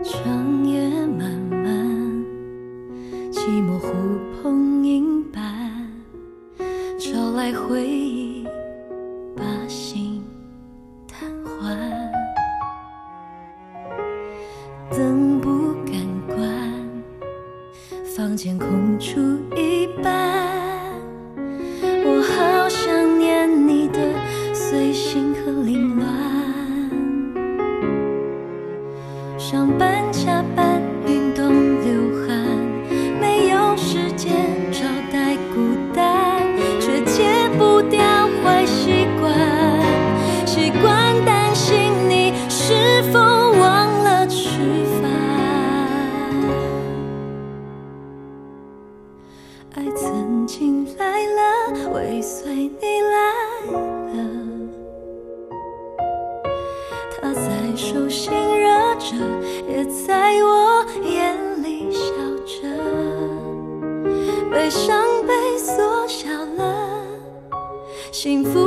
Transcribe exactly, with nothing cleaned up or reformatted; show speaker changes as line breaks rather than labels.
长夜漫漫，寂寞呼朋引伴，招来回忆，把心瘫痪。灯不敢关，房间空出一半，我好想念你的随性和凌乱。上班加班运动流汗，没有时间招待孤单，却戒不掉坏习惯，习惯担心你是否忘了吃饭。爱曾经来了，尾随你来了，它在手心热着，也在我眼里笑着，悲伤被缩小了，幸福